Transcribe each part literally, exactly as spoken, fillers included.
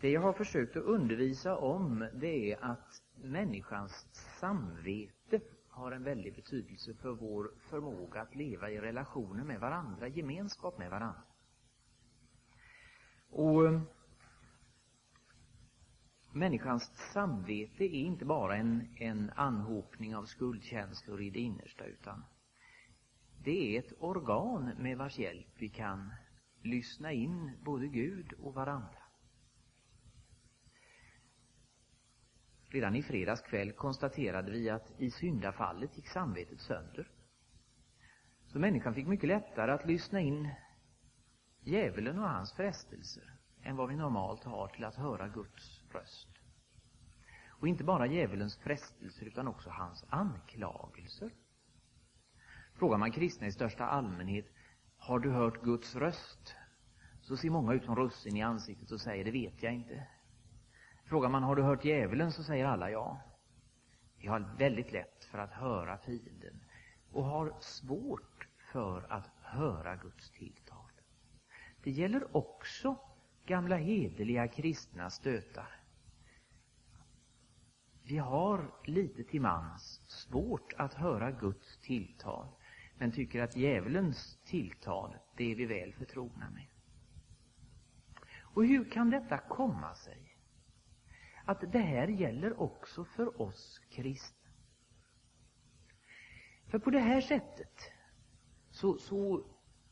Det jag har försökt att undervisa om, det är att människans samvete har en väldig betydelse för vår förmåga att leva i relationer med varandra, gemenskap med varandra. Och människans samvete är inte bara en, en anhopning av skuldkänslor i det innersta, utan det är ett organ med vars hjälp vi kan lyssna in både Gud och varandra. Redan i fredags kväll konstaterade vi att i syndafallet gick samvetet sönder. Så människan fick mycket lättare att lyssna in djävulen och hans frestelser än vad vi normalt har till att höra Guds röst. Och inte bara djävulens frestelser utan också hans anklagelser. Frågar man kristna i största allmänhet, har du hört Guds röst? Så ser många ut som russin i ansiktet och säger, det vet jag inte. Frågar man, har du hört djävulen? Så säger alla ja. Vi har väldigt lätt för att höra fienden och har svårt för att höra Guds tilltal. Det gäller också gamla hederliga kristna stötar. Vi har lite till mans svårt att höra Guds tilltal, men tycker att djävulens tilltal, det är vi väl förtrogna med. Och hur kan detta komma sig? Att det här gäller också för oss kristna. För på det här sättet så, så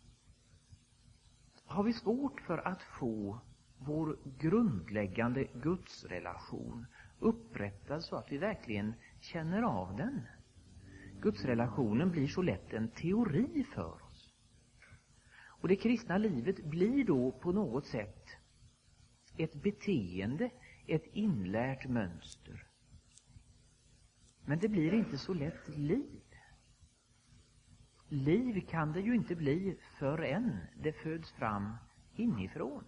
har vi svårt för att få vår grundläggande gudsrelation upprättad så att vi verkligen känner av den. Gudsrelationen blir så lätt en teori för oss. Och det kristna livet blir då på något sätt ett beteende, ett inlärt mönster. Men det blir inte så lätt liv. Liv kan det ju inte bli förrän det föds fram inifrån.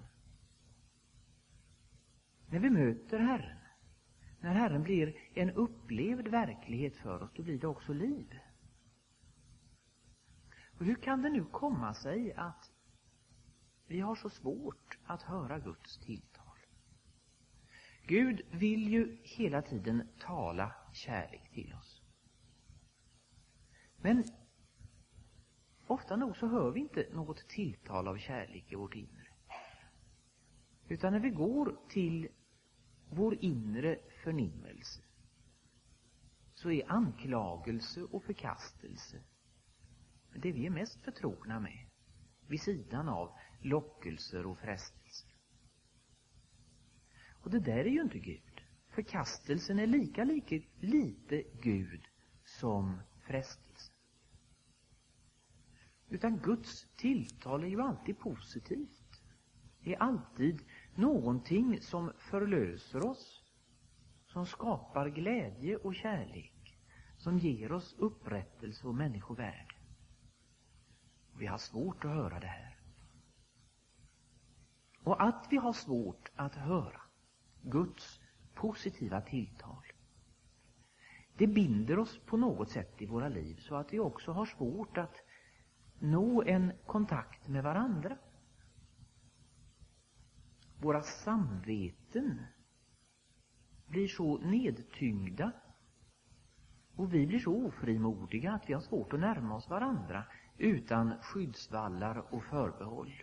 När vi möter Herren, när Herren blir en upplevd verklighet för oss, då blir det också liv. Och hur kan det nu komma sig att vi har så svårt att höra Guds tilltal? Gud vill ju hela tiden tala kärlek till oss. Men ofta nog så hör vi inte något tilltal av kärlek i vårt inre. Utan när vi går till vår inre förnimmelse så är anklagelse och förkastelse det vi är mest förtrogna med, vid sidan av lockelser och frestelser. Och det där är ju inte Gud. Förkastelsen är lika, lika lite Gud som frestelsen. Utan Guds tilltal är ju alltid positivt. Det är alltid någonting som förlöser oss, som skapar glädje och kärlek, som ger oss upprättelse och människovärde. Och vi har svårt att höra det här. Och att vi har svårt att höra Guds positiva tilltal, det binder oss på något sätt i våra liv så att vi också har svårt att nå en kontakt med varandra. Våra samveten blir så nedtyngda och vi blir så ofrimodiga att vi har svårt att närma oss varandra utan skyddsvallar och förbehåll.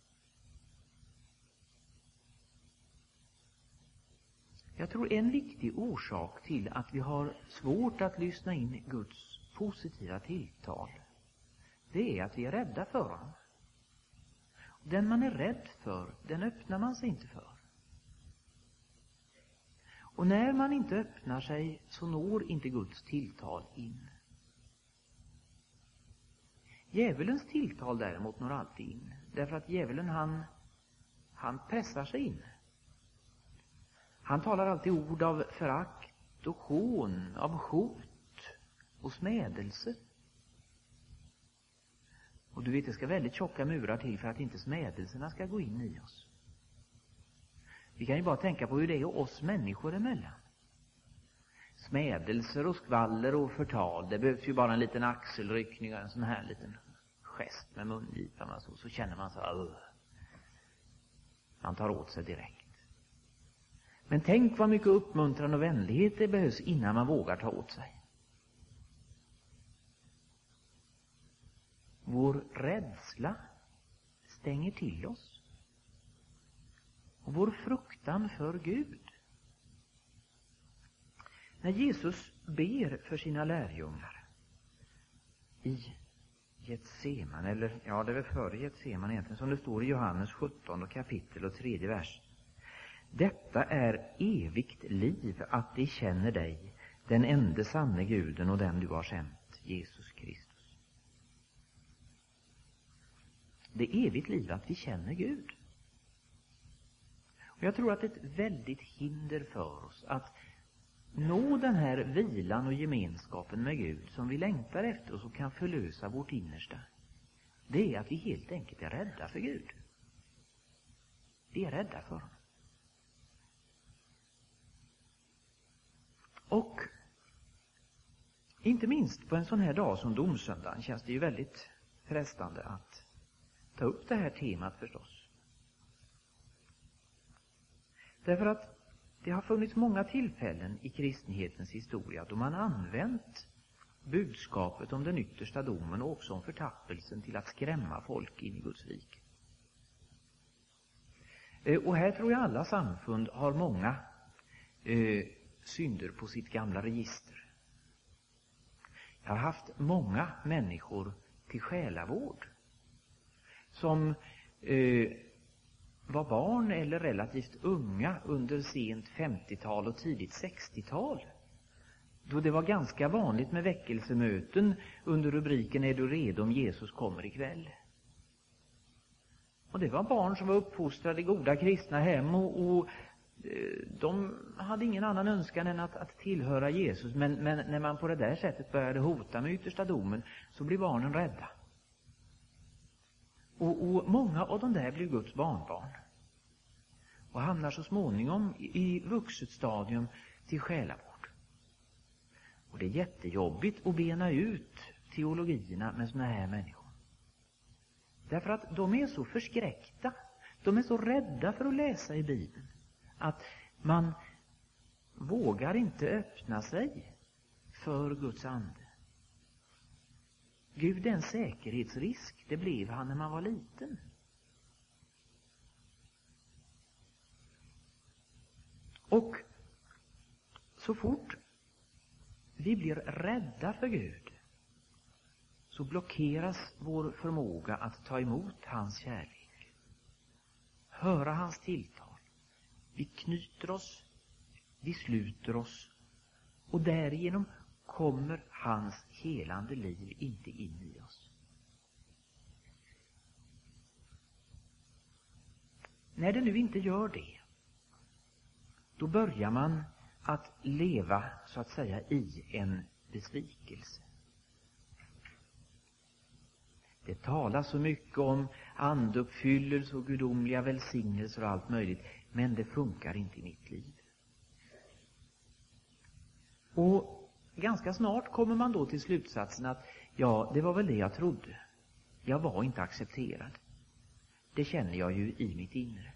Jag tror en viktig orsak till att vi har svårt att lyssna in Guds positiva tilltal, det är att vi är rädda för honom. Den man är rädd för, den öppnar man sig inte för. Och när man inte öppnar sig så når inte Guds tilltal in. Djävulens tilltal däremot når alltid in. Därför att djävulen han, han pressar sig in. Han talar alltid ord av förakt och hån, av hot och smädelse. Och du vet, det ska väldigt tjocka murar till för att inte smädelserna ska gå in i oss. Vi kan ju bara tänka på hur det är oss människor emellan. Smädelser och skvaller och förtal, det behövs ju bara en liten axelryckning och en sån här liten gest med mungipan och så, så känner man så uh, man tar åt sig direkt. Men tänk vad mycket uppmuntran och vänlighet det behövs innan man vågar ta åt sig. Vår rädsla stänger till oss. Och vår fruktan för Gud. När Jesus ber för sina lärjungar i Getseman, eller ja, det är väl före Getseman egentligen, som det står i Johannes sjutton kapitel och tredje vers. Detta är evigt liv, att de känner dig, den enda sanne Guden och den du har sänt, Jesus Kristus. Det är evigt liv att vi känner Gud. Och jag tror att det är ett väldigt hinder för oss att nå den här vilan och gemenskapen med Gud som vi längtar efter och som kan förlösa vårt innersta. Det är att vi helt enkelt är rädda för Gud. Vi är rädda för honom. Och inte minst på en sån här dag som domsöndagen känns det ju väldigt frestande att ta upp det här temat förstås. Därför att det har funnits många tillfällen i kristenhetens historia då man använt budskapet om den yttersta domen och också om förtappelsen till att skrämma folk in i Guds rike. Och här tror jag alla samfund har många eh, synder på sitt gamla register. Jag har haft många människor till själavård som eh, var barn eller relativt unga under sent femtiotal och tidigt sextiotal. Då det var ganska vanligt med väckelsemöten under rubriken Är du redo om Jesus kommer ikväll? Och det var barn som var uppfostrade i goda kristna hem och, och de hade ingen annan önskan än att, att tillhöra Jesus. Men, men när man på det där sättet började hota med yttersta domen så blev barnen rädda. Och, och många av de där blev Guds barnbarn. Och hamnar så småningom i, i vuxet stadium till själavård. Och det är jättejobbigt att bena ut teologierna med såna här människor. Därför att de är så förskräckta. De är så rädda för att läsa i Bibeln. Att man vågar inte öppna sig för Guds ande. Gud är en säkerhetsrisk. Det blev han när man var liten. Och så fort vi blir rädda för Gud så blockeras vår förmåga att ta emot hans kärlek. Höra hans tilltal. Vi knyter oss, vi sluter oss och därigenom kommer hans helande liv inte in i oss. När det nu inte gör det, då börjar man att leva så att säga i en besvikelse. Det talas så mycket om anduppfyllelse och gudomliga välsignelser och allt möjligt, men det funkar inte i mitt liv. Och ganska snart kommer man då till slutsatsen att ja, det var väl det jag trodde. Jag var inte accepterad. Det känner jag ju i mitt inre.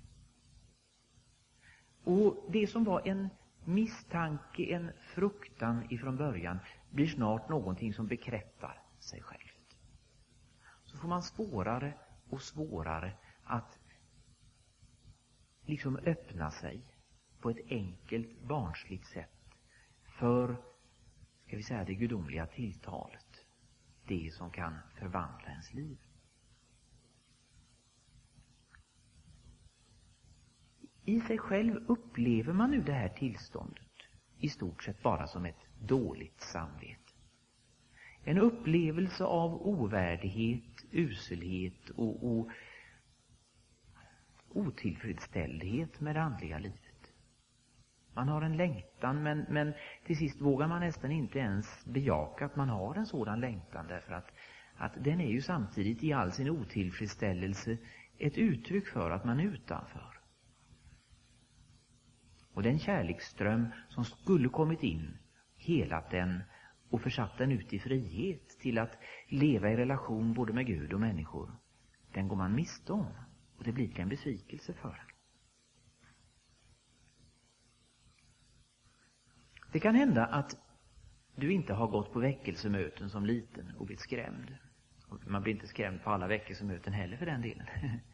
Och det som var en misstanke, en fruktan ifrån början blir snart någonting som bekräftar sig självt. Så får man svårare och svårare att liksom öppna sig på ett enkelt, barnsligt sätt för, ska vi säga, det gudomliga tilltalet. Det som kan förvandla ens liv. I sig själv upplever man nu det här tillståndet i stort sett bara som ett dåligt samvete. En upplevelse av ovärdighet, uselhet och, och otillfredsställdhet med det andliga livet. Man har en längtan, men, men till sist vågar man nästan inte ens bejaka att man har en sådan längtan, därför att, att den är ju samtidigt i all sin otillfredsställelse ett uttryck för att man är utanför. Och den kärleksström som skulle kommit in, helat den och försatt den ut i frihet till att leva i relation både med Gud och människor, den går man miste om. Och det blir en besvikelse för en. Det kan hända att du inte har gått på väckelsemöten som liten och blivit skrämd. Och man blir inte skrämd på alla väckelsemöten heller för den delen.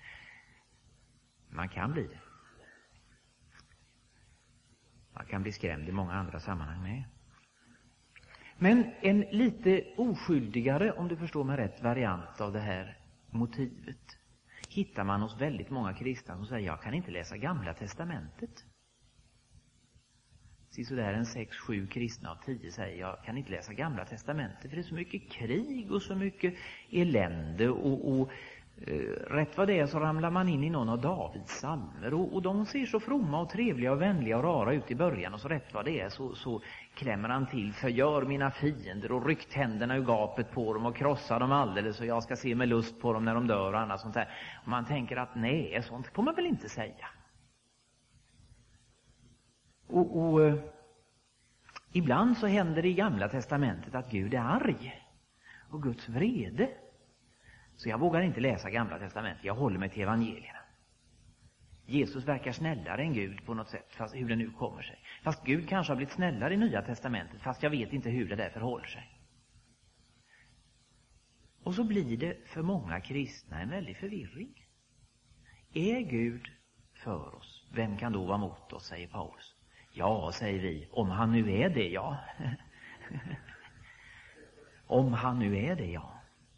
Man kan bli det. Man kan bli skrämd i många andra sammanhang med. Men en lite oskyldigare, om du förstår mig rätt, variant av det här motivet hittar man hos väldigt många kristna som säger: jag kan inte läsa Gamla testamentet. Så där en sex, sju kristna av tio säger: jag kan inte läsa Gamla testamentet för det är så mycket krig och så mycket elände och, och eh, rätt vad det är så ramlar man in i någon av Davids psalmer och, och de ser så fromma och trevliga och vänliga och rara ut i början, och så rätt vad det är så, så klämmer han till: förgör mina fiender och ryckt händerna ur gapet på dem och krossar dem alldeles, och jag ska se med lust på dem när de dör och annat sånt där. Och man tänker att nej, sånt får man väl inte säga. Och, och eh, ibland så händer det i Gamla testamentet att Gud är arg och Guds vrede. Så jag vågar inte läsa Gamla testamentet, jag håller mig till evangelierna. Jesus verkar snällare än Gud på något sätt, fast hur det nu kommer sig. Fast Gud kanske har blivit snällare i Nya testamentet, fast jag vet inte hur det där förhåller sig. Och så blir det för många kristna en väldig förvirring. Är Gud för oss? Vem kan då vara mot oss, säger Paulus. Ja, säger vi, om han nu är det, ja. Om han nu är det, ja.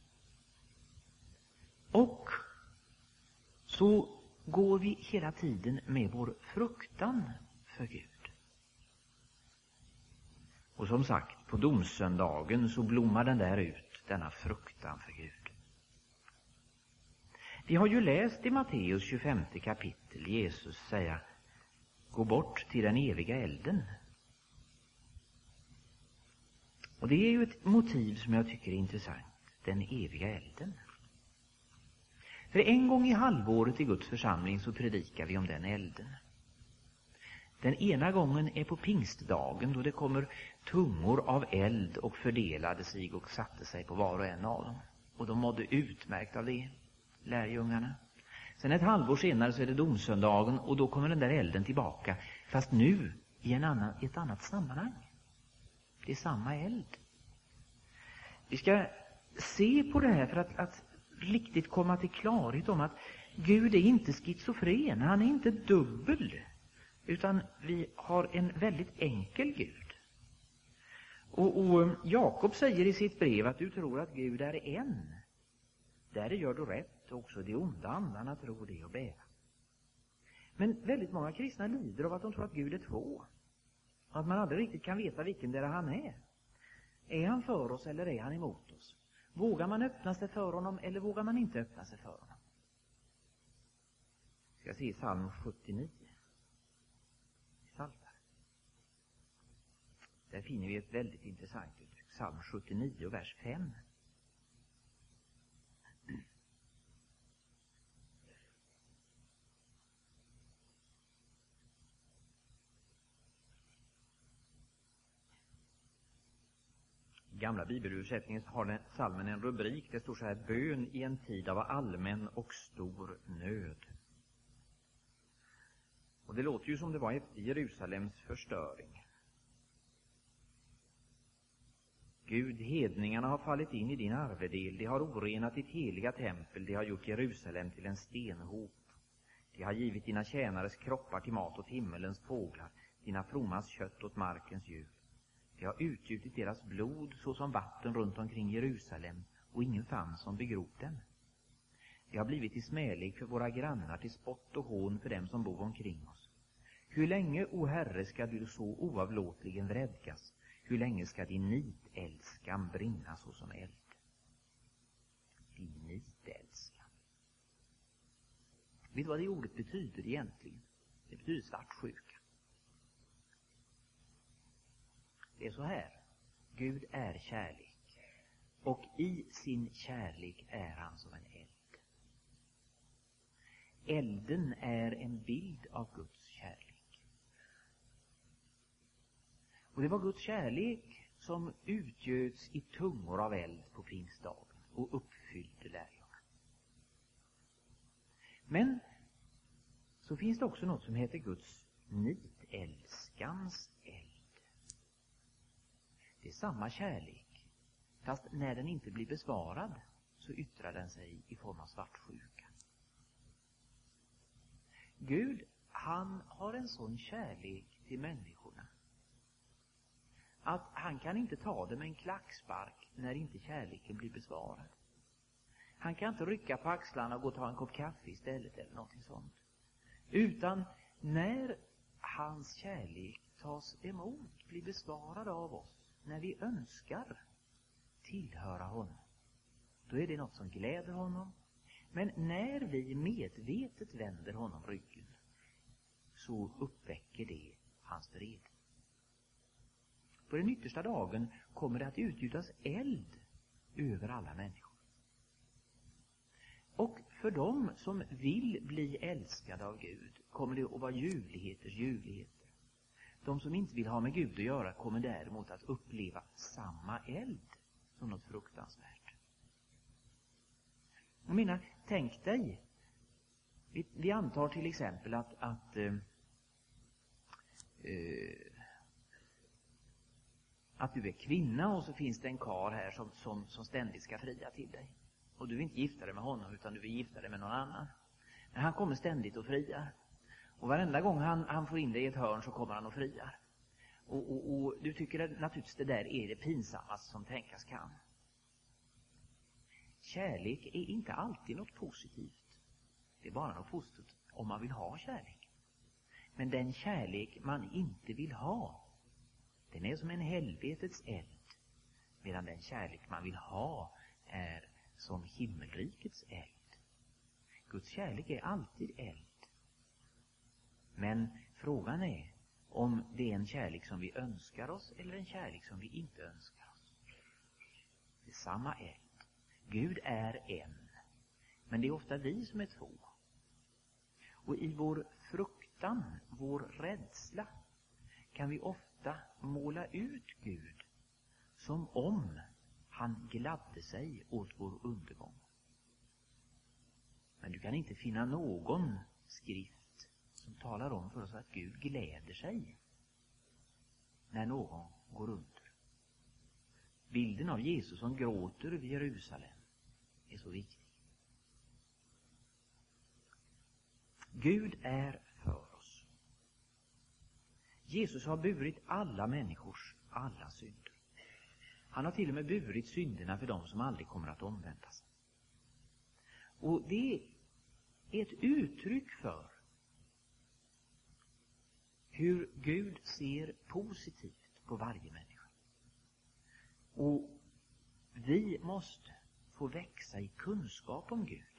Och så går vi hela tiden med vår fruktan för Gud. Och som sagt, på domsöndagen så blommar den där ut, denna fruktan för Gud. Vi har ju läst i Matteus tjugofemte kapitel Jesus säga: gå bort till den eviga elden. Och det är ju ett motiv som jag tycker är intressant. Den eviga elden. För en gång i halvåret i Guds församling så predikar vi om den elden. Den ena gången är på pingstdagen, då det kommer tungor av eld och fördelade sig och satte sig på var och en av dem. Och de mådde utmärkt av det, lärjungarna. Sen ett halvår senare så är det domsöndagen, och då kommer den där elden tillbaka, fast nu i en annan, ett annat sammanhang. Det är samma eld. Vi ska se på det här för att, att riktigt komma till klarhet om att Gud är inte schizofren, han är inte dubbel, utan vi har en väldigt enkel Gud. Och, och Jakob säger i sitt brev att du tror att Gud är en. Där gör du rätt, också de onda andarna tror det och bära. Men väldigt många kristna lider av att de tror att Gud är två. Att man aldrig riktigt kan veta vilken där han är. Är han för oss eller är han emot oss? Vågar man öppna sig för honom eller vågar man inte öppna sig för honom? Ska jag se psalm sjuttionio. Psaltare. Där finner vi ett väldigt intressant uttryck. Psalm sjuttionio, vers fem. Gamla bibelöversättningen har den psalmen en rubrik. Det står så här: bön i en tid av allmän och stor nöd. Och det låter ju som det var efter Jerusalems förstöring. Gud, hedningarna har fallit in i din arvedel. De har orenat ditt heliga tempel. De har gjort Jerusalem till en stenhop. De har givit dina tjänares kroppar till mat åt himmelens fåglar, dina frommas kött åt markens djur. De har utgjutit deras blod såsom vatten runt omkring Jerusalem, och ingen fann som begrop dem. De har blivit till smälek för våra grannar, till spott och hån för dem som bor omkring oss. Hur länge, o Herre, ska du så oavlåtligen vredgas? Hur länge ska din nitälskan brinna såsom eld? Din nitälskan. Vet du vad det ordet betyder egentligen? Det betyder svartsjuka. Det är så här. Gud är kärlek. Och i sin kärlek är han som en eld. Elden är en bild av Guds kärlek. Och det var Guds kärlek som utgöts i tungor av eld på pingstdagen och uppfyllde lärjungarna. Men så finns det också något som heter Guds nitälskans eld. Det är samma kärlek, fast när den inte blir besvarad så yttrar den sig i form av svartsjuka. Gud, han har en sån kärlek till människorna att han kan inte ta det med en klackspark när inte kärleken blir besvarad. Han kan inte rycka på axlarna och gå och ta en kopp kaffe istället eller något sånt. Utan när hans kärlek tas emot, blir besvarad av oss, när vi önskar tillhöra honom, då är det något som gläder honom. Men när vi medvetet vänder honom ryggen, så uppväcker det hans vrede. På den yttersta dagen kommer det att utgjutas eld över alla människor. Och för dem som vill bli älskade av Gud kommer det att vara ljuvligheters ljuvligheter. De som inte vill ha med Gud att göra kommer däremot att uppleva samma eld som något fruktansvärt. Jag menar, tänk dig, vi, vi antar till exempel att, att eh, eh, att du är kvinna och så finns det en karl här som, som, som ständigt ska fria till dig. Och du vill inte gifta dig med honom utan du vill gifta dig med någon annan. Men han kommer ständigt och friar. Och varenda gång han, han får in dig i ett hörn så kommer han och friar. Och, och, och du tycker att naturligtvis det där är det pinsammaste som tänkas kan. Kärlek är inte alltid något positivt. Det är bara något positivt om man vill ha kärlek. Men den kärlek man inte vill ha, den är som en helvetets eld. Medan den kärlek man vill ha är som himmelrikets eld. Guds kärlek är alltid eld. Men frågan är om det är en kärlek som vi önskar oss eller en kärlek som vi inte önskar oss. Det är samma eld. Gud är en, men det är ofta vi som är två. Och i vår fruktan, vår rädsla, kan vi ofta måla ut Gud som om han gladde sig åt vår undergång. Men du kan inte finna någon skrift som talar om för oss att Gud gläder sig när någon går under. Bilden av Jesus som gråter vid Jerusalem är så viktig. Gud är för oss. Jesus har burit alla människors alla synder. Han har till och med burit synderna för dem som aldrig kommer att omvända sig. Och det är ett uttryck för hur Gud ser positivt på varje människa. Och vi måste få växa i kunskap om Gud.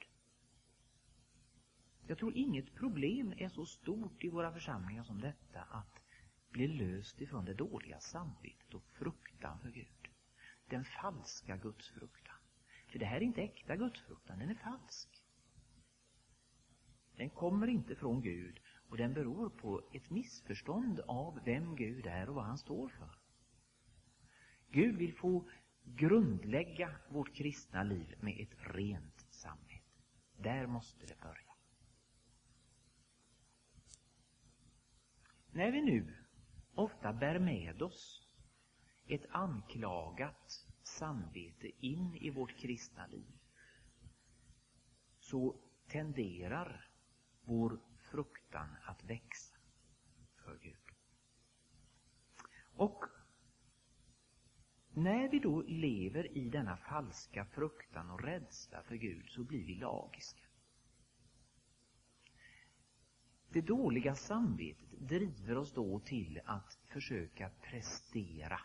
Jag tror inget problem är så stort i våra församlingar som detta att bli löst ifrån det dåliga samvetet och fruktan för Gud. Den falska gudsfruktan. För det här är inte äkta gudsfruktan, den är falsk. Den kommer inte från Gud och den beror på ett missförstånd av vem Gud är och vad han står för. Gud vill få grundlägga vårt kristna liv med ett rent samvete. Där måste det börja. När vi nu ofta bär med oss ett anklagat samvete in i vårt kristna liv, så tenderar vår fruktan att växa för Gud. Och när vi då lever i denna falska fruktan och rädsla för Gud så blir vi lagiska. Det dåliga samvetet driver oss då till att försöka prestera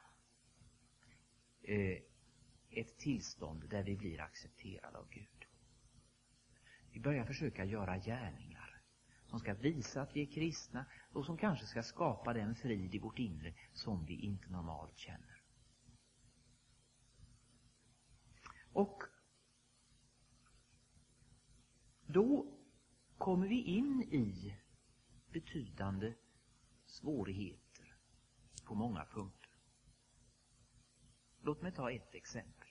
eh, ett tillstånd där vi blir accepterade av Gud. Vi börjar försöka göra gärningar som ska visa att vi är kristna och som kanske ska skapa den frid i vårt inre som vi inte normalt känner. Och då kommer vi in i betydande svårigheter på många punkter. Låt mig ta ett exempel.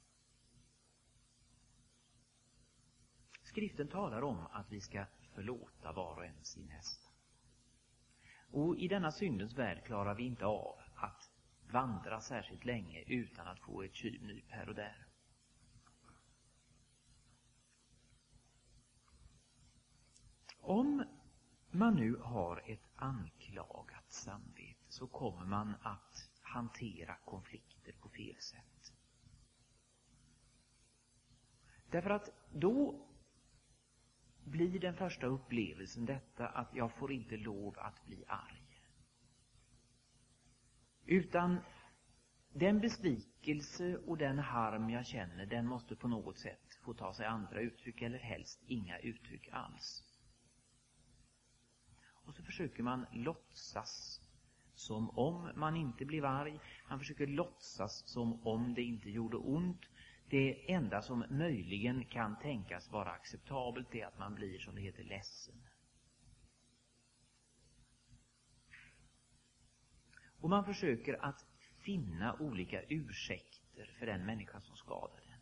Skriften talar om att vi ska förlåta var och en sin nästa. Och i denna syndens värld klarar vi inte av att vandra särskilt länge utan att få ett tjuvnyp här och där. Om man nu har ett anklagat samvete så kommer man att hantera konflikter på fel sätt. Därför att då blir den första upplevelsen detta att jag får inte lov att bli arg. Utan den besvikelse och den harm jag känner, den måste på något sätt få ta sig andra uttryck eller helst inga uttryck alls. Och så försöker man låtsas som om man inte blev arg. Man försöker låtsas som om det inte gjorde ont. Det enda som möjligen kan tänkas vara acceptabelt är att man blir, som det heter, ledsen. Och man försöker att finna olika ursäkter för den människa som skadar den.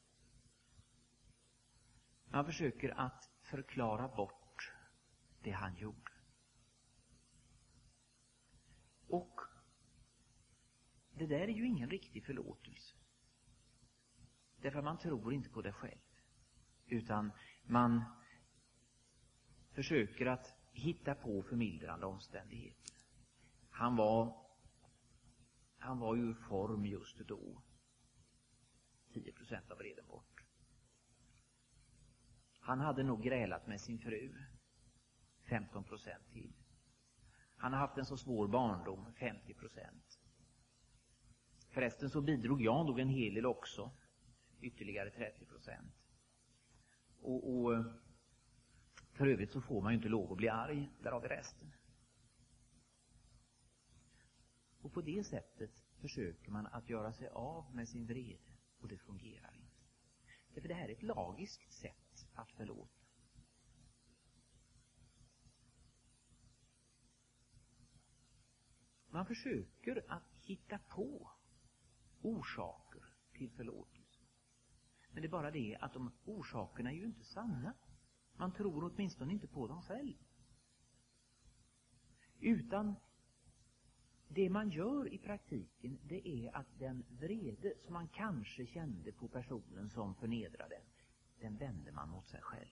Man försöker att förklara bort det han gjorde. Och det där är ju ingen riktig förlåtelse. Därför man tror inte på det själv. Utan man försöker att hitta på förmildrande omständigheter. Han var, han var ju i form just då. tio procent av vreden bort. Han hade nog grälat med sin fru. femton procent till. Han har haft en så svår barndom, femtio procent. Förresten så bidrog jag nog en hel del också, ytterligare trettio procent. Och, och för övrigt så får man ju inte lov att bli arg, där har vi resten. Och på det sättet försöker man att göra sig av med sin vrede, och det fungerar inte. Därför det här är ett lagiskt sätt att förlåta. Man försöker att hitta på orsaker till förlåtelse. Men det är bara det att de orsakerna är ju inte sanna. Man tror åtminstone inte på dem själv. Utan det man gör i praktiken, det är att den vrede som man kanske kände på personen som förnedrade, den vänder man mot sig själv.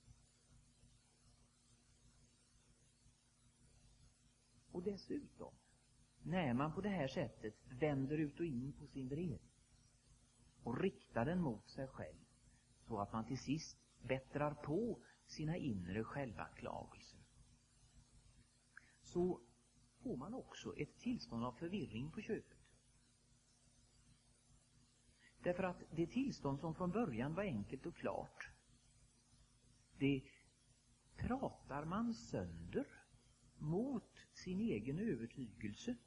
Och dessutom, när man på det här sättet vänder ut och in på sin vrede och riktar den mot sig själv, så att man till sist bättrar på sina inre självanklagelser, så får man också ett tillstånd av förvirring på köpet. Därför att det tillstånd som från början var enkelt och klart, det pratar man sönder mot sin egen övertygelse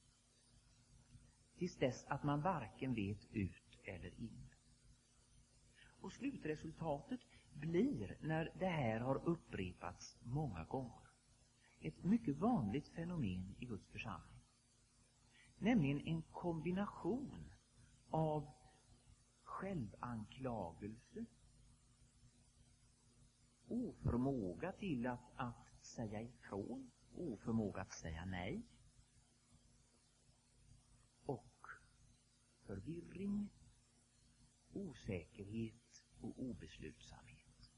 tills dess att man varken vet ut eller in. Och slutresultatet blir, när det här har upprepats många gånger, ett mycket vanligt fenomen i Guds församling. Nämligen en kombination av självanklagelse, oförmåga till att, att säga ifrån, oförmåga att säga nej, och förvirring, osäkerhet och obeslutsamhet.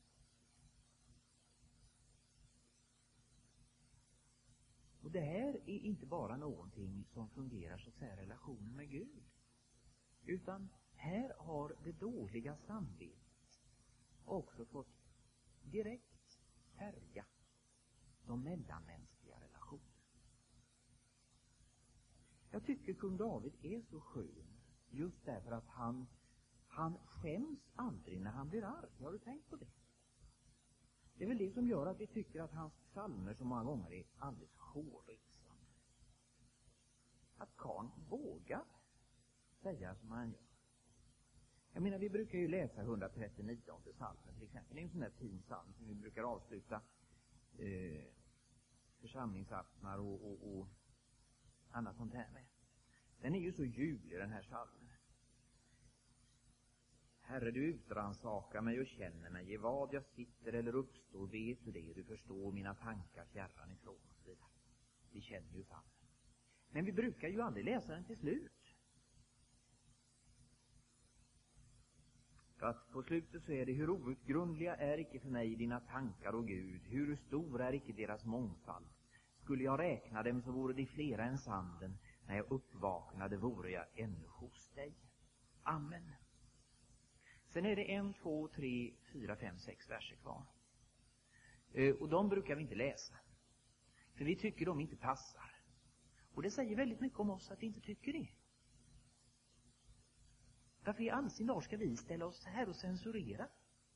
Och det här är inte bara någonting som fungerar så att säga i relationen med Gud, utan här har det dåliga samvetet också fått direkt färga de mellanmänskliga relationerna. Jag tycker kung David är så skön just därför att han, han skäms aldrig när han blir arg. Har du tänkt på det? Det är väl det som gör att vi tycker att hans psalmer så många gånger är alldeles hårresande. Att karln vågar säga som han gör. Jag menar, vi brukar ju läsa etthundratrettionionde psalmen till exempel. Det är en sån där fin psalm som vi brukar avsluta eh, församlingsaftnar och, och, och annat sånt här med. Den är ju så ljuvlig, den här psalmen. Herre, du utransakar mig och känner mig, i vad jag sitter eller uppstår vet du det, du förstår mina tankar fjärran ifrån och så vidare. Vi känner ju psalmen. Men vi brukar ju aldrig läsa den till slut. För att på slutet så är det: hur outgrundliga är icke för mig dina tankar, och Gud, hur stor är icke deras mångfald. Skulle jag räkna dem så vore de flera än sanden, när jag uppvaknade vore jag ännu hos dig. Amen. Sen är det en, två, tre, fyra, fem, sex verser kvar. Och de brukar vi inte läsa, för vi tycker de inte passar. Och det säger väldigt mycket om oss att vi inte tycker det. Varför i all sin dag ska vi ställa oss här och censurera?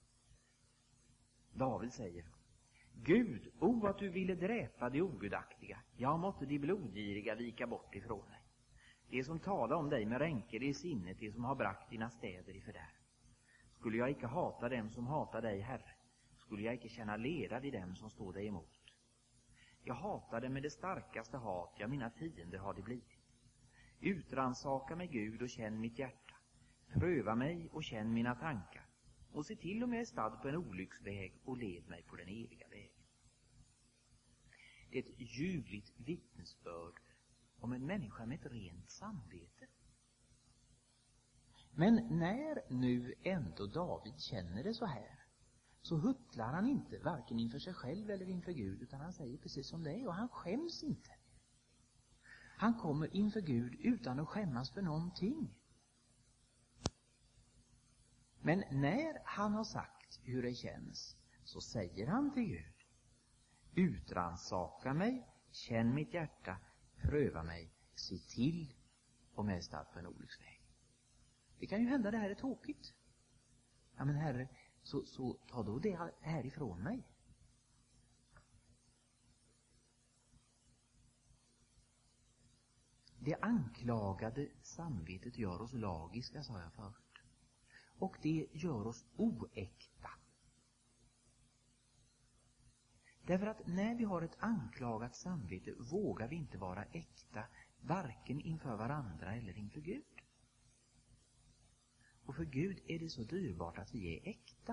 David säger: Gud, o att du ville dräpa de ogudaktiga, ja, måtte de blodgiriga vika bort ifrån dig. Det som talar om dig med ränker i sinnet, det som har bragt dina städer i fördärv. Skulle jag icke hata dem som hatar dig, Herre, skulle jag icke känna leda vid dem som står dig emot. Jag hatar dem med det starkaste hat, ja, mina fiender har det blivit. Utransaka mig, Gud, och känn mitt hjärta. Pröva mig och känn mina tankar, och se till om jag är stad på en olycksväg, och led mig på den eviga vägen. Det är ett ljuvligt vittnesbörd om en människa med ett rent samvete. Men när nu ändå David känner det så här, så huttlar han inte, varken inför sig själv eller inför Gud, utan han säger precis som det är, och han skäms inte. Han kommer inför Gud utan att skämmas för någonting. Men när han har sagt hur det känns, så säger han till Gud: utransaka mig, känn mitt hjärta, pröva mig, se till om jag är stad på en olycksväg. Det kan ju hända det här är tråkigt. Ja, men Herre, så, så ta då det här ifrån mig. Det anklagade samvetet gör oss lagiska, sa jag förut. Och det gör oss oäkta. Därför att när vi har ett anklagat samvete vågar vi inte vara äkta, varken inför varandra eller inför Gud. Och för Gud är det så dyrbart att vi är äkta.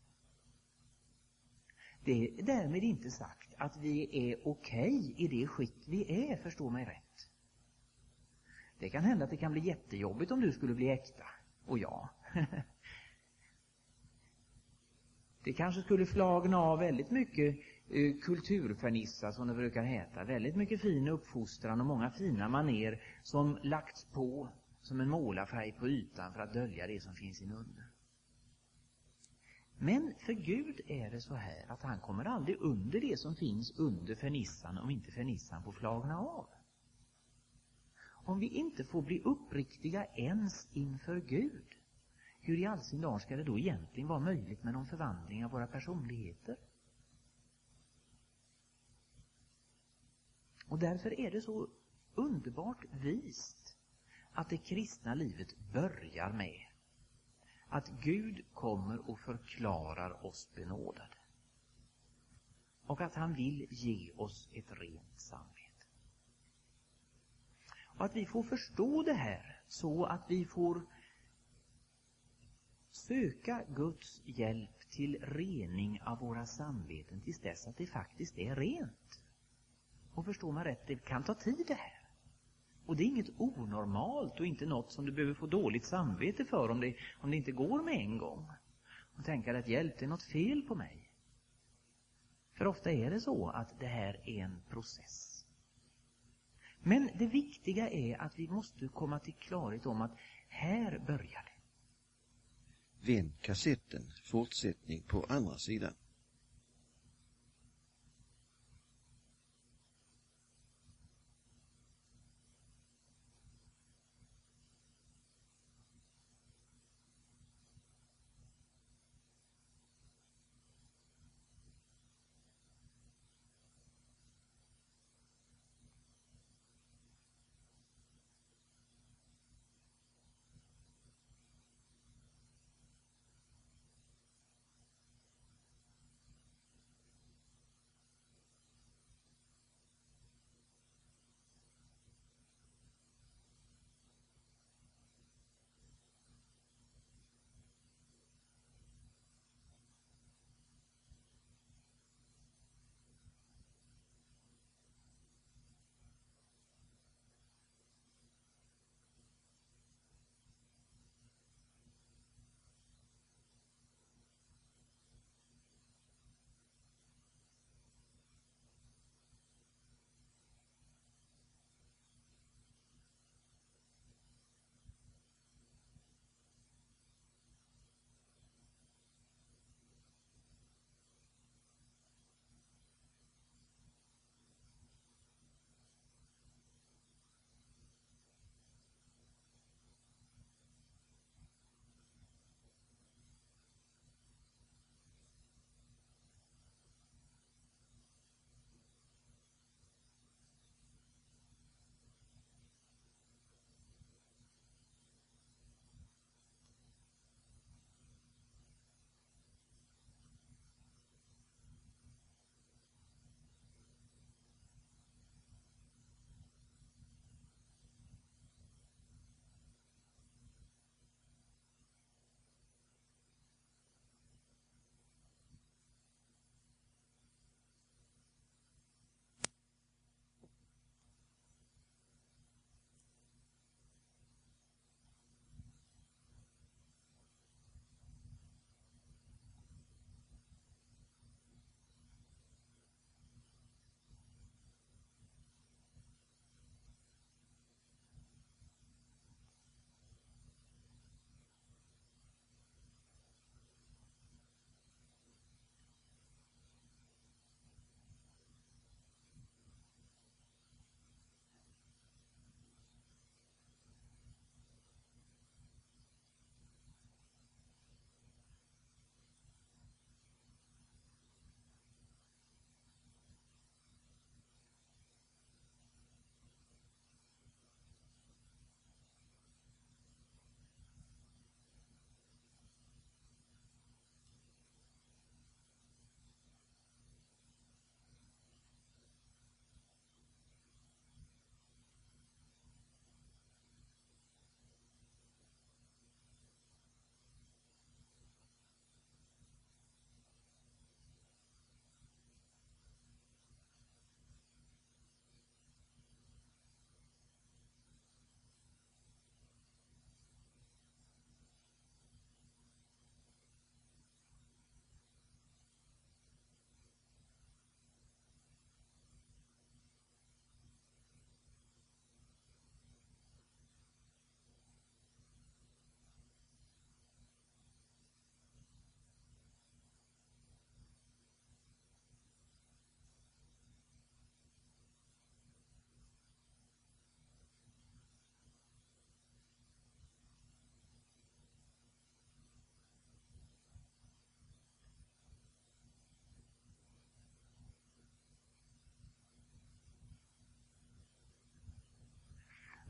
Det är därmed inte sagt att vi är okej i det skick vi är, förstå mig rätt. Det kan hända att det kan bli jättejobbigt om du skulle bli äkta. Och ja. Det kanske skulle flagna av väldigt mycket eh, kulturfernissa, som det brukar heta. Väldigt mycket fin uppfostran och många fina maner som lagts på som en målarfärg på ytan för att dölja det som finns inunder. Men för Gud är det så här att han kommer aldrig under det som finns under fernissan, om inte fernissan får flagna av. Om vi inte får bli uppriktiga ens inför Gud, hur i all sin dag ska det då egentligen vara möjligt med någon förvandling av våra personligheter? Och därför är det så underbart vist att det kristna livet börjar med att Gud kommer och förklarar oss benådade. Och att han vill ge oss ett rent samvete. Och att vi får förstå det här så att vi får söka Guds hjälp till rening av våra samveten tills dess att det faktiskt är rent. Och förstå mig rätt, det kan ta tid det här. Och det är inget onormalt och inte något som du behöver få dåligt samvete för om det, om det inte går med en gång. Och tänka att hjälp, det är något fel på mig. För ofta är det så att det här är en process. Men det viktiga är att vi måste komma till klarhet om att här börjar det. Vänd kassetten, fortsättning på andra sidan.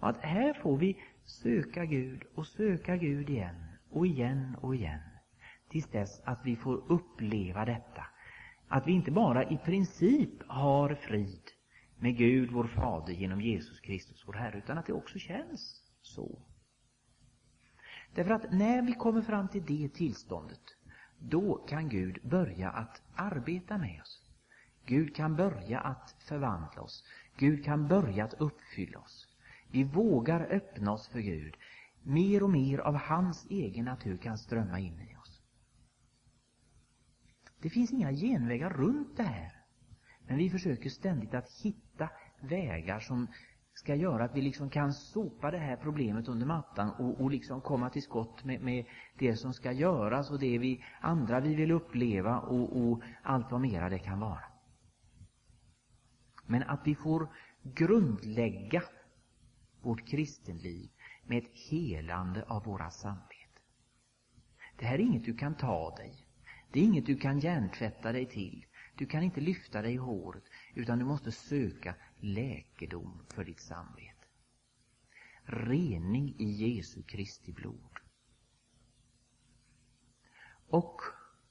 Och att här får vi söka Gud och söka Gud igen och igen och igen. Tills dess att vi får uppleva detta. Att vi inte bara i princip har frid med Gud vår Fader genom Jesus Kristus vår Herre, utan att det också känns så. Därför att när vi kommer fram till det tillståndet, då kan Gud börja att arbeta med oss. Gud kan börja att förvandla oss. Gud kan börja att uppfylla oss. Vi vågar öppna oss för Gud. Mer och mer av hans egen natur kan strömma in i oss. Det finns inga genvägar runt det här. Men vi försöker ständigt att hitta vägar som ska göra att vi liksom kan sopa det här problemet under mattan och, och liksom komma till skott med, med det som ska göras och det vi andra vi vill uppleva och, och allt vad mera det kan vara. Men att vi får grundlägga vårt kristenliv med ett helande av våra samveten. Det här är inget du kan ta dig. Det är inget du kan hjärntvätta dig till. Du kan inte lyfta dig i håret, utan du måste söka läkedom för ditt samvete. Rening i Jesu Kristi blod. Och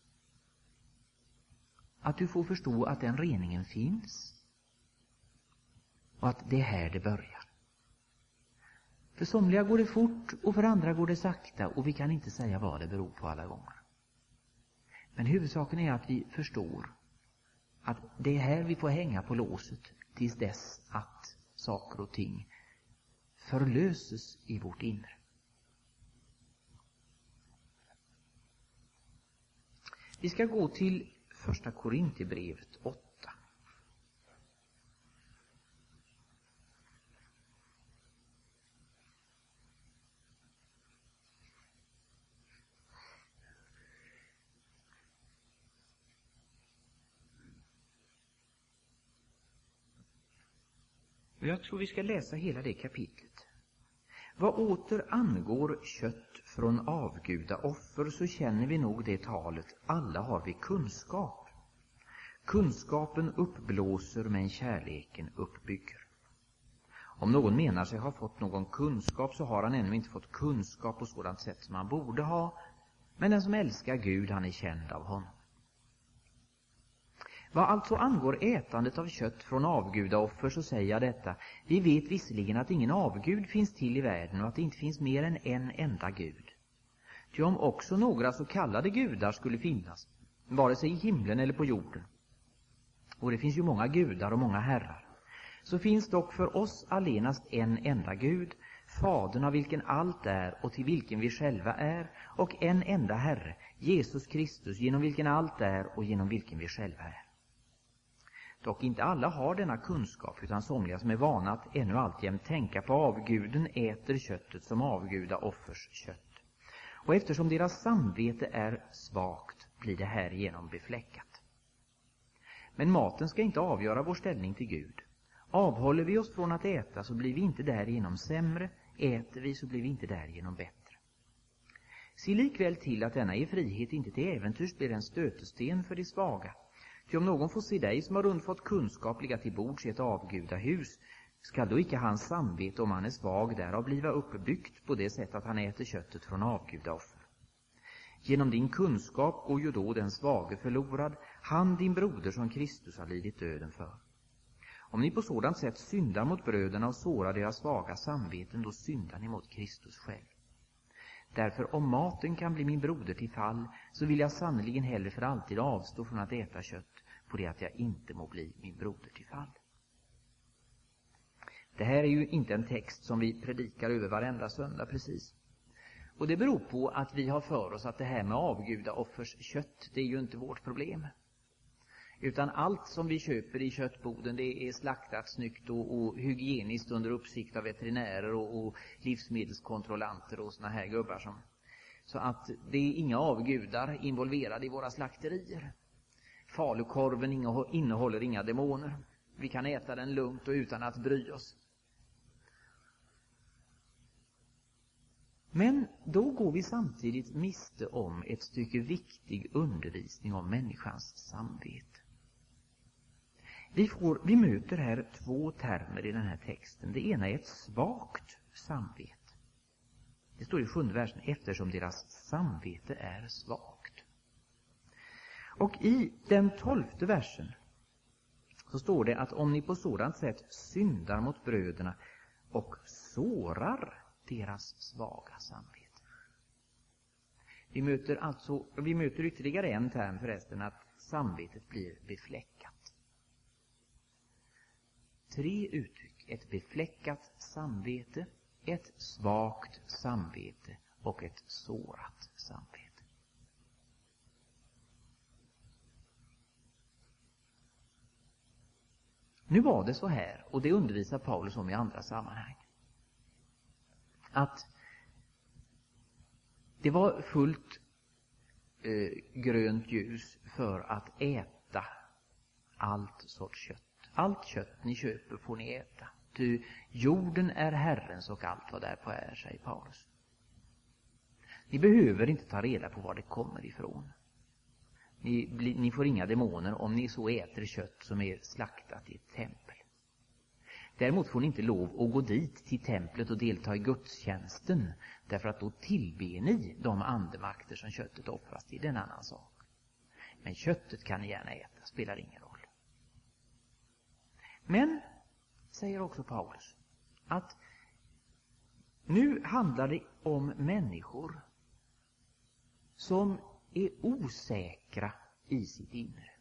att du får förstå att den reningen finns. Och att det är här det börjar. För somliga går det fort och för andra går det sakta, och vi kan inte säga vad det beror på alla gånger. Men huvudsaken är att vi förstår att det är här vi får hänga på låset tills dess att saker och ting förlöses i vårt inre. Vi ska gå till första Korinthierbrevet åtta. Jag tror vi ska läsa hela det kapitlet. Vad åter angår kött från avgudaoffer, så känner vi nog det talet: alla har vi kunskap. Kunskapen uppblåser, men kärleken uppbygger. Om någon menar sig ha fått någon kunskap, så har han ännu inte fått kunskap på sådant sätt som han borde ha. Men den som älskar Gud, han är känd av honom. Vad alltså angår ätandet av kött från avgudaoffer, så säger jag detta: vi vet visserligen att ingen avgud finns till i världen och att det inte finns mer än en enda Gud. Ty om också några så kallade gudar skulle finnas, vare sig i himlen eller på jorden, och det finns ju många gudar och många herrar, så finns dock för oss allenast en enda Gud, Fadern, av vilken allt är och till vilken vi själva är, och en enda Herre, Jesus Kristus, genom vilken allt är och genom vilken vi själva är. Dock inte alla har denna kunskap, utan somliga som är vana att ännu alltjämt tänka på avguden äter köttet som avgudaoffers kött. Och eftersom deras samvete är svagt, blir det härigenom befläckat. Men maten ska inte avgöra vår ställning till Gud. Avhåller vi oss från att äta, så blir vi inte därigenom sämre. Äter vi, så blir vi inte därigenom bättre. Se likväl till att denna i frihet inte till äventyrs blir en stötesten för de svaga. Ty om någon får se dig som har undfått kunskap ligga till bords i ett avgudahus, skall då icke hans samvete, om han är svag därav, bliva uppbyggt på det sätt att han äter köttet från avgudaoffer. Genom din kunskap går ju då den svage förlorad, han din broder som Kristus har lidit döden för. Om ni på sådant sätt syndar mot bröderna och sårar deras svaga samveten, då syndar ni mot Kristus själv. Därför om maten kan bli min broder till fall, så vill jag sannoliken hellre för alltid avstå från att äta kött, på det att jag inte må bli min broder till fall. Det här är ju inte en text som vi predikar över varenda söndag precis. Och det beror på att vi har för oss att det här med avgudaoffers kött, det är ju inte vårt problem. Utan allt som vi köper i köttboden, det är slaktat snyggt och, och hygieniskt under uppsikt av veterinärer och, och livsmedelskontrollanter och såna här gubbar som. Så att det är inga avgudar involverade i våra slakterier. Falukorven innehåller inga demoner. Vi kan äta den lugnt och utan att bry oss. Men då går vi samtidigt miste om ett stycke viktig undervisning om människans samvete. Vi, får, vi möter här två termer i den här texten. Det ena är ett svagt samvete. Det står i sjunde versen, eftersom deras samvete är svagt. Och i den tolfte versen så står det att om ni på sådant sätt syndar mot bröderna och sårar deras svaga samvete. Vi möter alltså, vi möter ytterligare en term förresten, att samvetet blir befläckat. Tre uttryck: ett befläckat samvete, ett svagt samvete och ett sårat samvete. Nu var det så här, och det undervisar Paulus om i andra sammanhang, att det var fullt eh, grönt ljus för att äta allt sorts kött. Allt kött ni köper får ni äta. Ty jorden är Herrens och allt vad därpå är, säger Paulus. Ni behöver inte ta reda på var det kommer ifrån. Ni, bli, ni får inga demoner om ni så äter kött som är slaktat i ett tempel. Däremot får ni inte lov att gå dit till templet och delta i gudstjänsten, därför att då tillber ni de andemakter som köttet offras till. Det är en annan sak. Men köttet kan ni gärna äta, spelar ingen roll. Men, säger också Paulus, att nu handlar det om människor som är osäkra i sitt inre.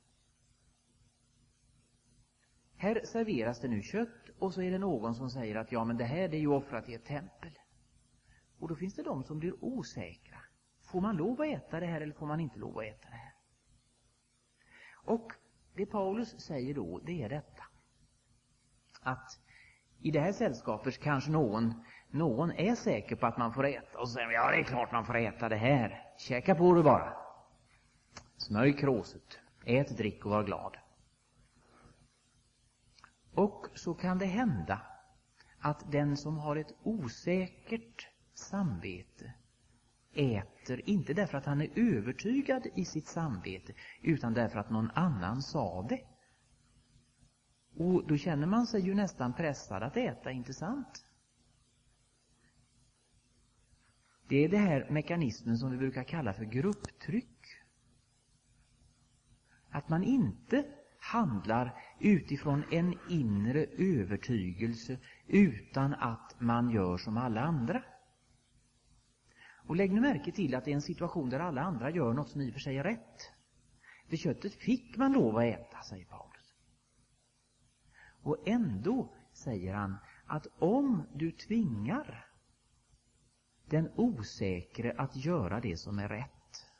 Här serveras det nu kött, och så är det någon som säger att ja, men det här det är ju offrat i ett tempel. Och då finns det de som blir osäkra. Får man lov att äta det här eller får man inte lov att äta det här? Och det Paulus säger då, det är detta: att i det här sällskapet kanske någon, någon är säker på att man får äta, och så säger ja, det är klart man får äta det här. Käka på det bara. Smörj kråset. Ät, drick och var glad. Och så kan det hända att den som har ett osäkert samvete äter, inte därför att han är övertygad i sitt samvete, utan därför att någon annan sa det. Och då känner man sig ju nästan pressad att äta, inte sant? Det är det här mekanismen som vi brukar kalla för grupptryck. Att man inte handlar utifrån en inre övertygelse, utan att man gör som alla andra. Och lägg nu märke till att det är en situation där alla andra gör något som i och för sig är rätt. För köttet fick man lov att äta, säger Paulus. Och ändå säger han att om du tvingar den osäkre att göra det som är rätt,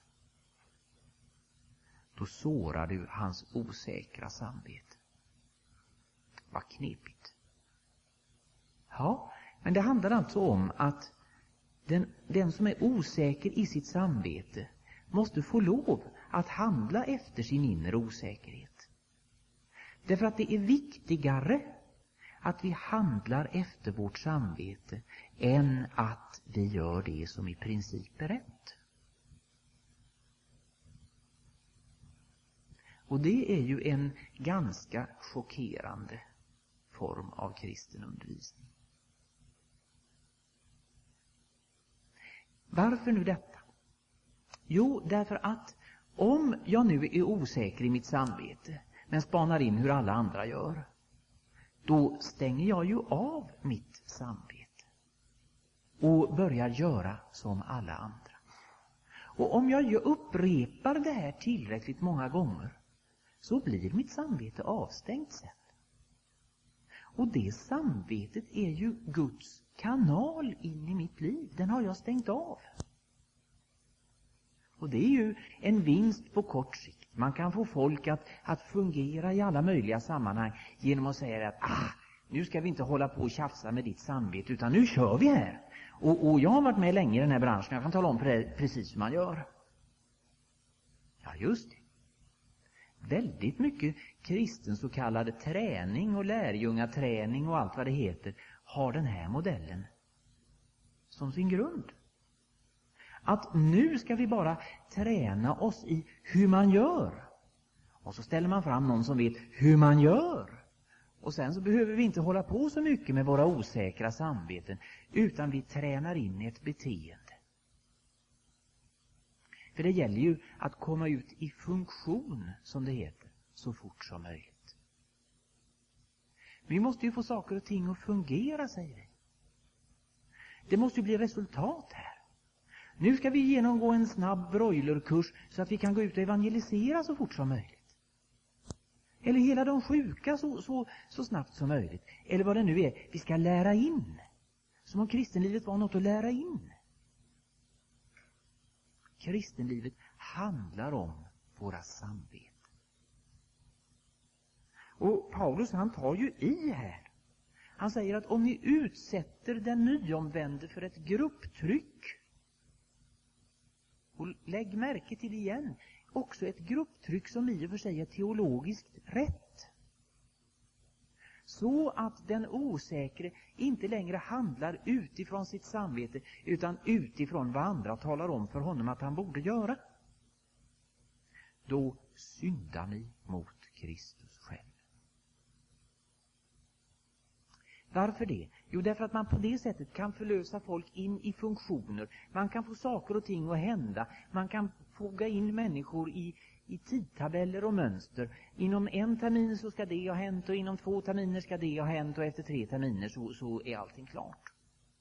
då sårar du hans osäkra samvete. Vad knepigt. Ja, men det handlar alltså om att den, den som är osäker i sitt samvete måste få lov att handla efter sin inre osäkerhet. Därför att det är viktigare att vi handlar efter vårt samvete än att vi gör det som i princip är rätt. Och det är ju en ganska chockerande form av kristen undervisning. Varför nu detta? Jo, därför att om jag nu är osäker i mitt samvete, men spanar in hur alla andra gör, då stänger jag ju av mitt samvete och börjar göra som alla andra. Och om jag upprepar det här tillräckligt många gånger, så blir mitt samvete avstängt sen. Och det samvetet är ju Guds kanal in i mitt liv. Den har jag stängt av. Och det är ju en vinst på kort sikt. Man kan få folk att, att fungera i alla möjliga sammanhang genom att säga att ah, nu ska vi inte hålla på och tjafsa med ditt samvete, utan nu kör vi här. Och, och jag har varit med länge i den här branschen. Jag kan tala om pre- precis hur man gör. Ja, just det. Väldigt mycket kristen så kallade träning och lärjungaträning och allt vad det heter har den här modellen som sin grund. Att nu ska vi bara träna oss i hur man gör. Och så ställer man fram någon som vet hur man gör. Och sen så behöver vi inte hålla på så mycket med våra osäkra samveten, utan vi tränar in ett beteende. För det gäller ju att komma ut i funktion, som det heter, så fort som möjligt. Vi måste ju få saker och ting att fungera, säger vi. Det måste ju bli resultat här. Nu ska vi genomgå en snabb broilerkurs så att vi kan gå ut och evangelisera så fort som möjligt. Eller hela de sjuka så, så, så snabbt som möjligt. Eller vad det nu är, vi ska lära in. Som om kristenlivet var något att lära in. Kristenlivet handlar om våra samveten. Och Paulus, han tar ju i här. Han säger att om ni utsätter den nyomvände för ett grupptryck, och lägg märke till igen, också ett grupptryck som i och för sig är teologiskt rätt, så att den osäkre inte längre handlar utifrån sitt samvete, utan utifrån vad andra talar om för honom att han borde göra, då syndar ni mot Kristus själv. Varför det? Jo, därför att man på det sättet kan förlösa folk in i funktioner. Man kan få saker och ting att hända. Man kan foga in människor i, i tidtabeller och mönster. Inom en termin så ska det ha hänt, och inom två terminer ska det ha hänt, och efter tre terminer så, så är allting klart.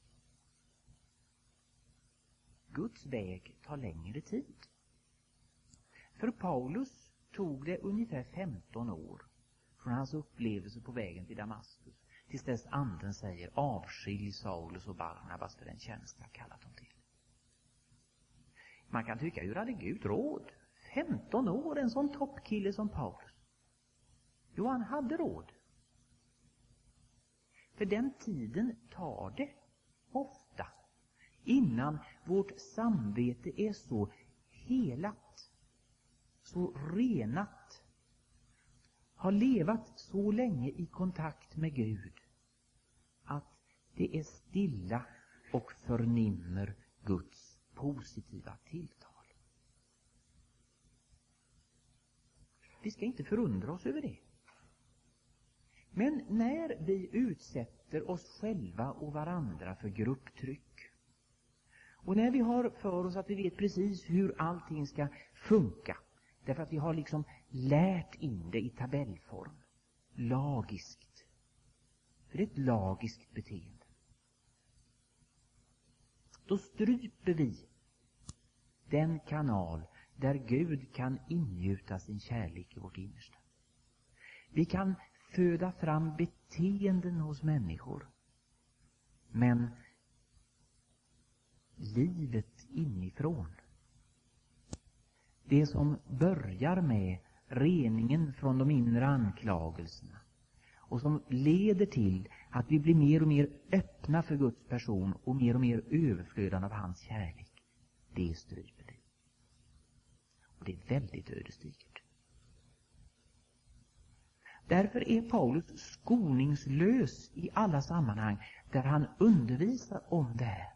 Guds väg tar längre tid. För Paulus tog det ungefär femton år från hans upplevelse på vägen till Damaskus tills dess anden säger: avskilj Saulus och Barnabas för den tjänst jag kallat dem till. Man kan tycka, hur hade Gud råd? femton år, en sån toppkille som Paulus. Jo, han hade råd. För den tiden tar det ofta innan vårt samvete är så helat, så renat, har levat så länge i kontakt med Gud att det är stilla och förnimmer Guds positiva tilltal. Vi ska inte förundra oss över det. Men när vi utsätter oss själva och varandra för grupptryck, och när vi har för oss att vi vet precis hur allting ska funka, därför att vi har liksom lärt in det i tabellform, lagiskt. För det är ett lagiskt beteende. Då stryper vi den kanal där Gud kan ingjuta sin kärlek i vårt innersta. Vi kan föda fram beteenden hos människor, men livet inifrån, det som börjar med reningen från de inre anklagelserna och som leder till att vi blir mer och mer öppna för Guds person och mer och mer överflödande av hans kärlek, det stryper det. Och det är väldigt ödesdigert. Därför är Paulus skoningslös i alla sammanhang där han undervisar om det här.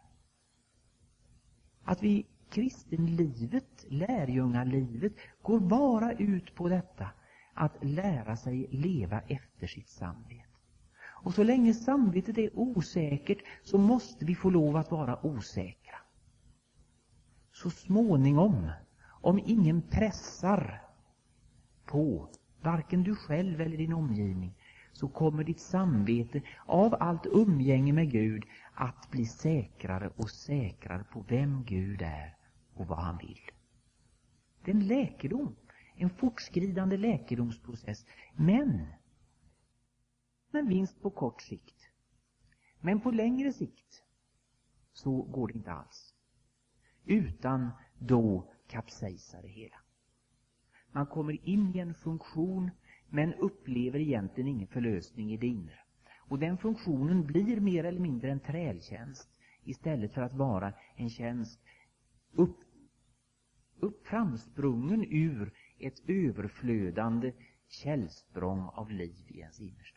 Att vi kristenlivet, lärjungalivet, går bara ut på detta, att lära sig leva efter sitt samvete. Och så länge samvetet är osäkert så måste vi få lov att vara osäkra. Så småningom, om ingen pressar på, varken du själv eller din omgivning, så kommer ditt samvete av allt umgänge med Gud att bli säkrare och säkrare på vem Gud är och vad han vill. Det är en läkedom, en fortskridande läkedomsprocess, men en vinst på kort sikt. Men på längre sikt så går det inte alls. Utan då kapsejsar det hela. Man kommer in i en funktion men upplever egentligen ingen förlösning i det inre. Och den funktionen blir mer eller mindre en trältjänst istället för att vara en tjänst upp, upp framsprungen ur ett överflödande källsprång av liv i ens innersta.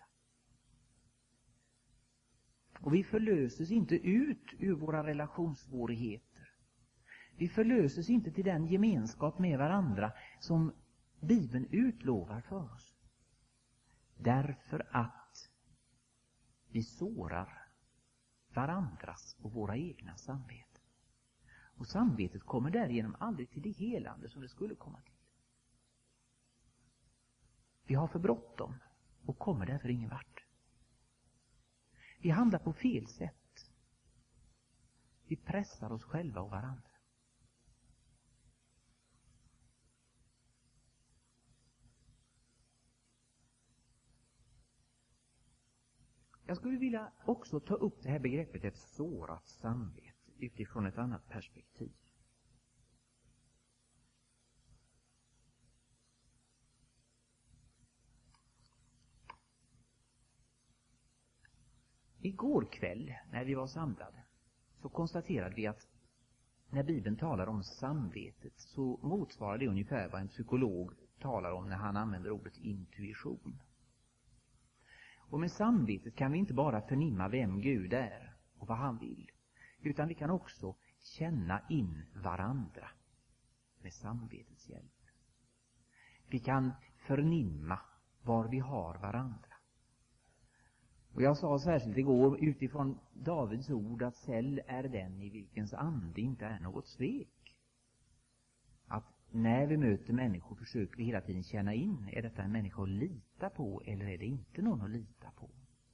Och vi förlöses inte ut ur våra relationssvårigheter. Vi förlöses inte till den gemenskap med varandra som Bibeln utlovar för oss. Därför att vi sårar varandras och våra egna samveten. Och samvetet kommer därigenom aldrig till det helande som det skulle komma till. Vi har för bråttom och kommer därför ingen vart. Vi handlar på fel sätt. Vi pressar oss själva och varandra. Jag skulle vilja också ta upp det här begreppet ett sårat samvete utifrån ett annat perspektiv. Igår kväll när vi var samlade så konstaterade vi att när Bibeln talar om samvetet så motsvarar det ungefär vad en psykolog talar om när han använder ordet intuition. Och med samvetet kan vi inte bara förnimma vem Gud är och vad han vill, utan vi kan också känna in varandra med samvetets hjälp. Vi kan förnimma var vi har varandra. Och jag sa särskilt igår utifrån Davids ord att säll är den i vilkens ande inte är något svek. Att när vi möter människor försöker vi hela tiden känna in, är detta en människa att lita på eller är det inte någon att lita på?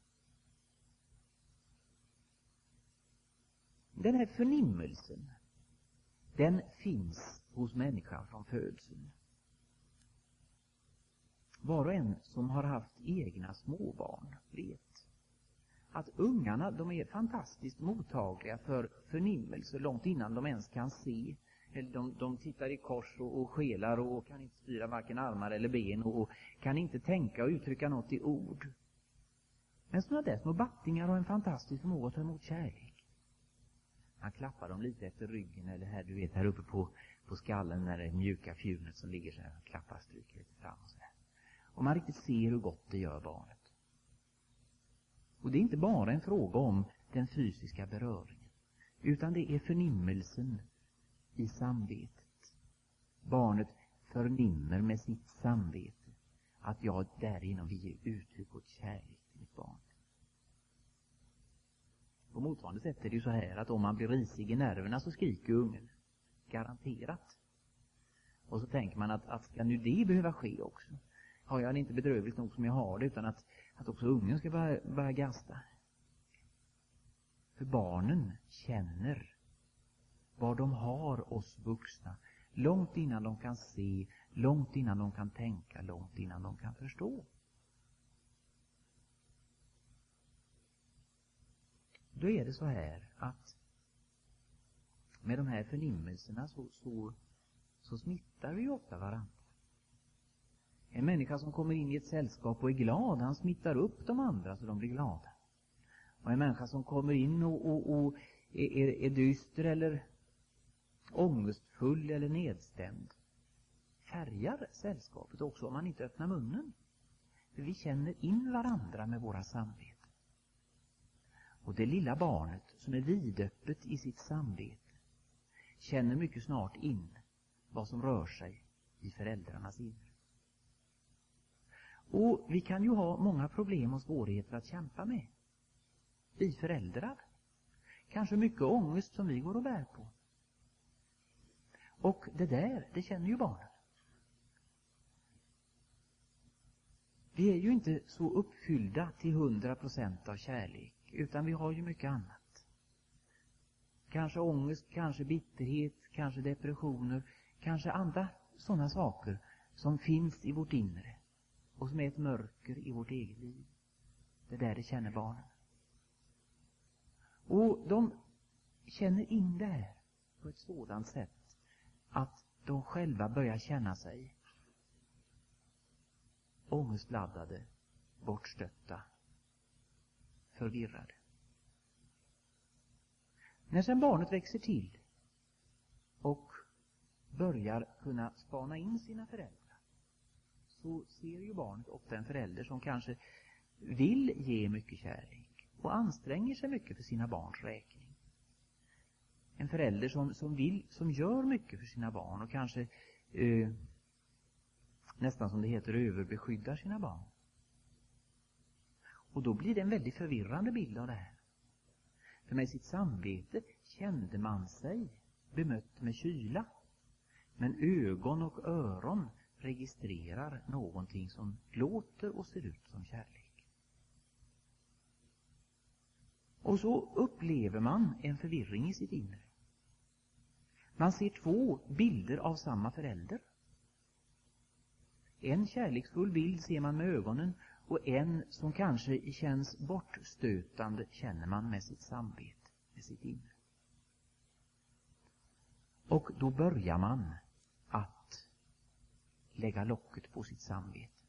Den här förnimmelsen, den finns hos människan från födseln. Var och en som har haft egna småbarn vet att ungarna, de är fantastiskt mottagliga för förnimmelser långt innan de ens kan se. Eller de, de tittar i kors och, och skelar och kan inte styra varken armar eller ben och, och kan inte tänka och uttrycka något i ord. Men sådana där små battingar har en fantastisk förmåga att ta emot kärlek. Han klappar dem lite efter ryggen eller här, du vet, här uppe på, på skallen när det är mjuka fjunet som ligger så här. Han klappar, stryker lite fram och så här. Och man riktigt ser hur gott det gör barnet. Och det är inte bara en fråga om den fysiska beröringen, utan det är förnimmelsen i samvetet. Barnet förnimmer med sitt samvete att jag därigenom vill ge uttryck åt kärlek till mitt barn. På motsvarande sätt är det ju så här att om man blir risig i nerverna så skriker ungen. Garanterat. Och så tänker man att, att ska nu det behöva ske också? Har jag det inte bedrövligt nog som jag har det, utan att, att också ungen ska börja, börja gasta? För barnen känner var de har oss vuxna långt innan de kan se, långt innan de kan tänka, långt innan de kan förstå. Då är det så här att med de här förnimmelserna så, så, så smittar vi ofta varandra. En människa som kommer in i ett sällskap och är glad, han smittar upp de andra så de blir glada. Och en människa som kommer in och, och, och är, är, är dyster eller ångestfull eller nedstämd färgar sällskapet också om man inte öppnar munnen. För vi känner in varandra med våra samveten. Och det lilla barnet som är vidöppet i sitt samvete känner mycket snart in vad som rör sig i föräldrarnas inre. Och vi kan ju ha många problem och svårigheter att kämpa med. Vi föräldrar. Kanske mycket ångest som vi går och bär på. Och det där, det känner ju barnen. Vi är ju inte så uppfyllda till hundra procent av kärlek, utan vi har ju mycket annat. Kanske ångest, kanske bitterhet, kanske depressioner, kanske andra sådana saker som finns i vårt inre och som är ett mörker i vårt eget liv. Det där det känner barnen. Och de känner in det här på ett sådant sätt att de själva börjar känna sig ångestladdade, bortstötta, förvirrade. När sedan barnet växer till och börjar kunna spana in sina föräldrar, så ser ju barnet ofta en förälder som kanske vill ge mycket kärlek och anstränger sig mycket för sina barns räkning. En förälder som, som vill, som gör mycket för sina barn och kanske eh, nästan som det heter överbeskyddar sina barn. Och då blir det en väldigt förvirrande bild av det här. För med sitt samvete kände man sig bemött med kyla. Men ögon och öron registrerar någonting som låter och ser ut som kärlek. Och så upplever man en förvirring i sitt inre. Man ser två bilder av samma förälder. En kärleksfull bild ser man med ögonen, och en som kanske känns bortstötande känner man med sitt samvete, med sitt inre. Och då börjar man att lägga locket på sitt samvete.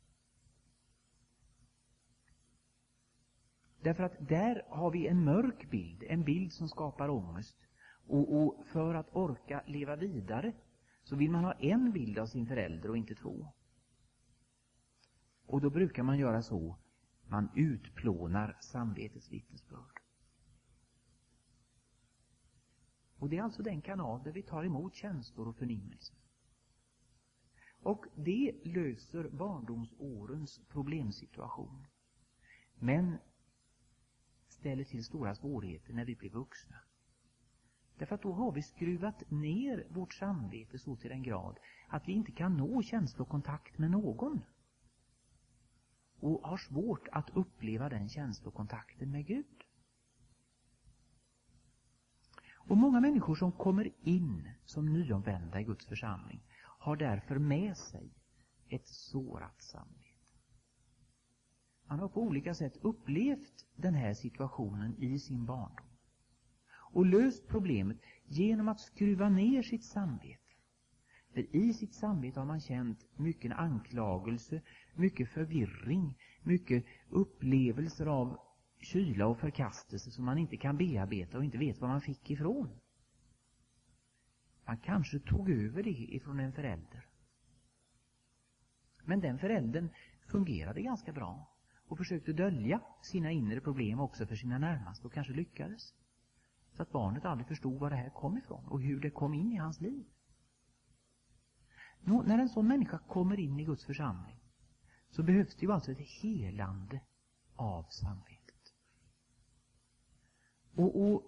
Därför att där har vi en mörk bild, en bild som skapar ångest. Och, och för att orka leva vidare så vill man ha en bild av sin förälder och inte två. Och då brukar man göra så, man utplånar samvetets vittnesbörd. Och det är alltså den kanal där vi tar emot känslor och förnimmelser. Och det löser barndomsårens problemsituation. Men ställer till stora svårigheter när vi blir vuxna. Därför att då har vi skruvat ner vårt samvete så till den grad att vi inte kan nå känslokontakt med någon. Och har svårt att uppleva den känslokontakten med Gud. Och många människor som kommer in som nyomvända i Guds församling har därför med sig ett sårat samvete. Man har på olika sätt upplevt den här situationen i sin barndom. Och löst problemet genom att skruva ner sitt samvete. För i sitt samvete har man känt mycket anklagelse, mycket förvirring, mycket upplevelser av kyla och förkastelse som man inte kan bearbeta och inte vet vad man fick ifrån. Man kanske tog över det ifrån en förälder. Men den föräldern fungerade ganska bra och försökte dölja sina inre problem också för sina närmaste och kanske lyckades. Så att barnet aldrig förstod var det här kom ifrån och hur det kom in i hans liv. Nå, när en sån människa kommer in i Guds församling så behövs det ju alltså ett helande av samvetet. Och, och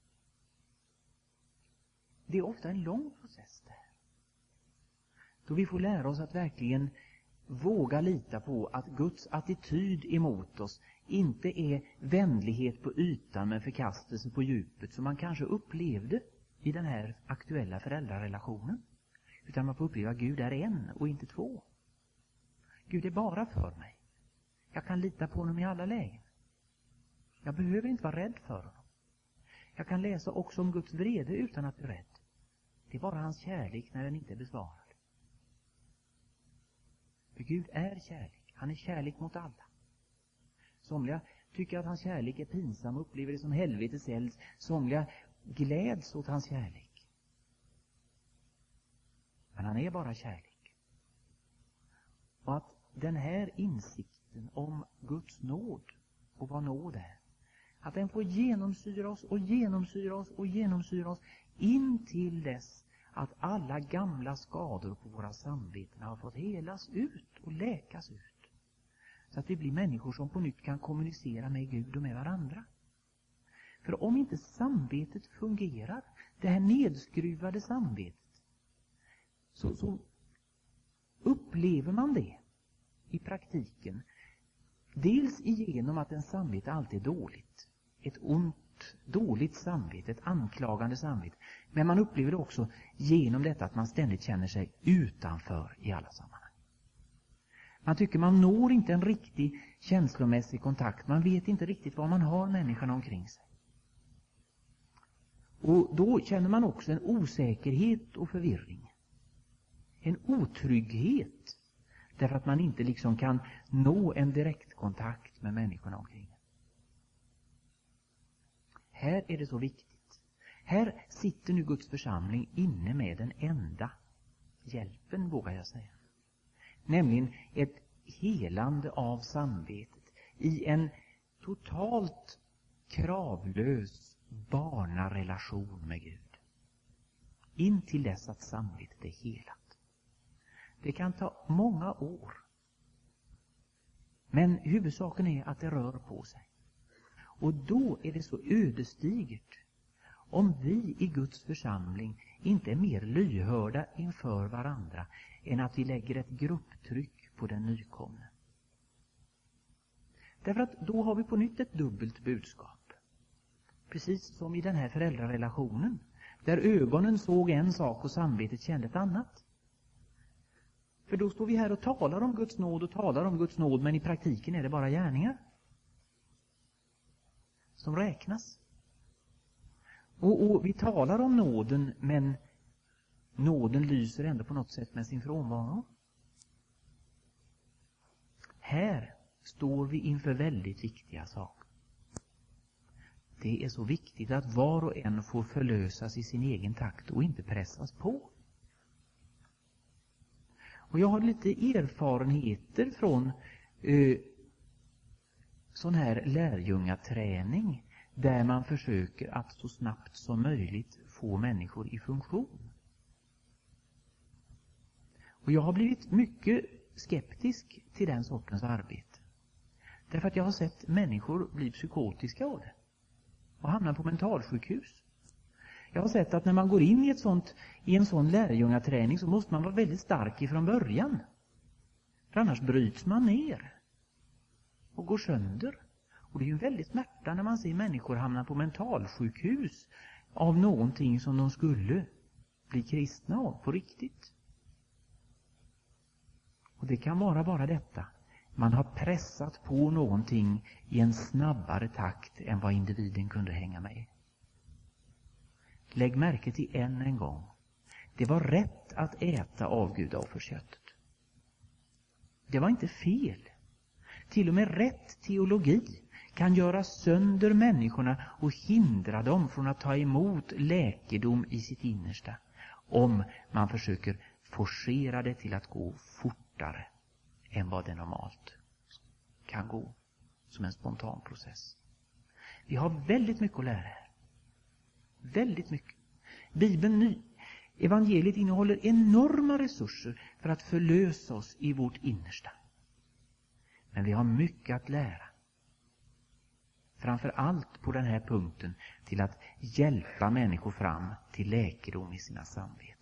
det är ofta en lång process där. Då vi får lära oss att verkligen våga lita på att Guds attityd emot oss inte är vänlighet på ytan men förkastelse på djupet som man kanske upplevde i den här aktuella föräldrarelationen. Utan man får uppleva att Gud är en och inte två. Gud är bara för mig. Jag kan lita på honom i alla lägen. Jag behöver inte vara rädd för honom. Jag kan läsa också om Guds vrede utan att bli rädd. Det är bara hans kärlek när den inte är besvarad. För Gud är kärlek. Han är kärlek mot alla. Somliga tycker att hans kärlek är pinsam och upplever det som helvetets eld. Somliga gläds åt hans kärlek. Men han är bara kärlek. Och att den här insikten om Guds nåd och vad nåd är, att den får genomsyra oss och genomsyra oss och genomsyra oss in till dess att alla gamla skador på våra samveten har fått helas ut och läkas ut. Så att vi blir människor som på nytt kan kommunicera med Gud och med varandra. För om inte samvetet fungerar, det här nedskruvade samvetet, så, så upplever man det i praktiken. Dels igenom att en samvete alltid är dåligt. Ett ont, dåligt samvete, ett anklagande samvete. Men man upplever det också genom detta att man ständigt känner sig utanför i alla sammanhang. Man tycker man når inte en riktig känslomässig kontakt. Man vet inte riktigt var man har människan omkring sig. Och då känner man också en osäkerhet och förvirring. En otrygghet. Därför att man inte liksom kan nå en direktkontakt med människorna omkring. Här är det så viktigt. Här sitter nu Guds församling inne med den enda hjälpen, vågar jag säga. Nämligen ett helande av samvetet i en totalt kravlös barnarelation med Gud. In till dess att samvetet är helat. Det kan ta många år. Men huvudsaken är att det rör på sig. Och då är det så ödesdigert om vi i Guds församling inte är mer lyhörda inför varandra än att vi lägger ett grupptryck på den nykomne. Därför att då har vi på nytt ett dubbelt budskap. Precis som i den här föräldrarelationen, där ögonen såg en sak och samvetet kände ett annat. För då står vi här och talar om Guds nåd och talar om Guds nåd, men i praktiken är det bara gärningar som räknas. Och, och vi talar om nåden, men nåden lyser ändå på något sätt med sin frånvaro. Här står vi inför väldigt viktiga saker. Det är så viktigt att var och en får förlösas i sin egen takt och inte pressas på. Och jag har lite erfarenheter från eh, sån här lärjungaträning där man försöker att så snabbt som möjligt få människor i funktion. Och jag har blivit mycket skeptisk till den sortens arbete. Därför att jag har sett människor bli psykotiska av det och hamna på mentalsjukhus. Jag har sett att när man går in i, ett sånt, i en sån lärjungaträning så måste man vara väldigt stark ifrån början. För annars bryts man ner och går sönder. Och det är ju väldigt smärta när man ser människor hamna på mentalsjukhus av någonting som de skulle bli kristna av på riktigt. Och det kan vara bara detta. Man har pressat på någonting i en snabbare takt än vad individen kunde hänga med. Lägg märke till än en gång. Det var rätt att äta avgudaofferköttet. Det var inte fel. Till och med rätt teologi kan göra sönder människorna och hindra dem från att ta emot läkedom i sitt innersta, om man försöker forcera det till att gå fortare än vad det normalt kan gå som en spontan process. Vi har väldigt mycket att lära här. Väldigt mycket. Bibeln ny. Evangeliet innehåller enorma resurser för att förlösa oss i vårt innersta. Men vi har mycket att lära. Framför allt på den här punkten till att hjälpa människor fram till läkedom i sina samveten.